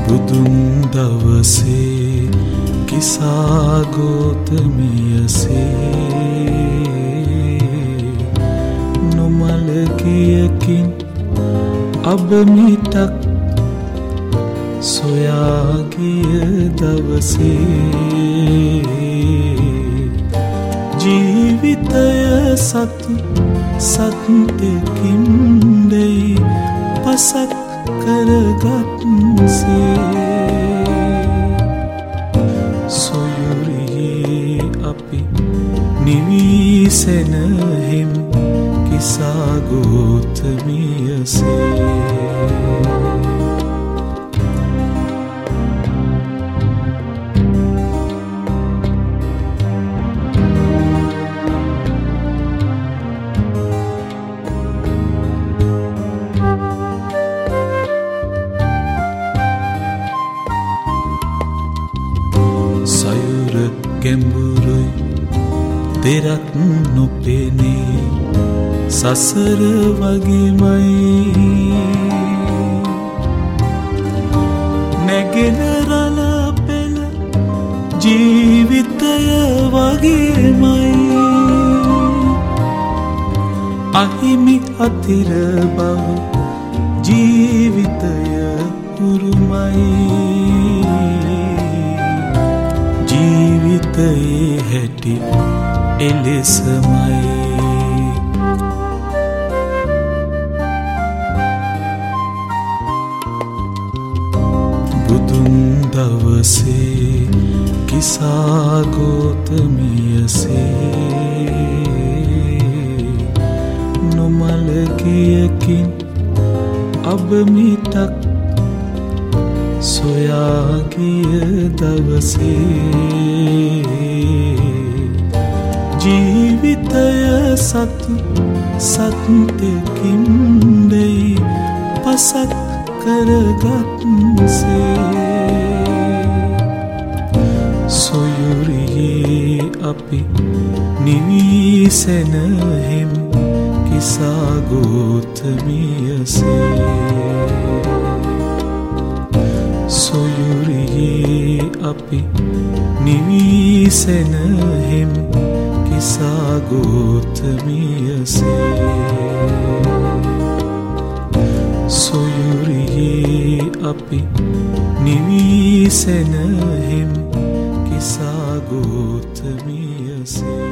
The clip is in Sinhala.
බුදුන් දවසේ කිසා ගෝතමියසේ නොමල ගියකින් අබමිටක් සොයා ගිය දවසේ ජීවිතය සතු සත්‍යකින් දෙයි පසක් කරගත්සේ සොයුරියේ අපි නිවිසෙනහිම් කිසා ගෝතමියසේ සයුර ගැඹුරුයි දෙරක් නොපෙනේ සසර වගේමයි නැගෙන රළ පෙළ ජීවිතය වගේමයි අහිමි අතිර බව ජීවිතය උරුමයි ජීවිතයේ හැටි එලෙසමයි බුදුන් දවසේ කිසා ගෝතමියසේ නොමල ගියකින් අබමිටක් සොයා ගිය දවසේ ජීවිතය සතු සත්‍යකින් දෙයි පසක් කරගත්සේ සොයුරියේ අපි නිවිසෙනහිම් කිසා ගෝතමියසේ සොයුරියේ අපි නිවිසෙනහිම් කිසා ගෝතමියසේ සොයුරියේ අපි නිවිසෙනහිම් කිසා ගෝතමියසේ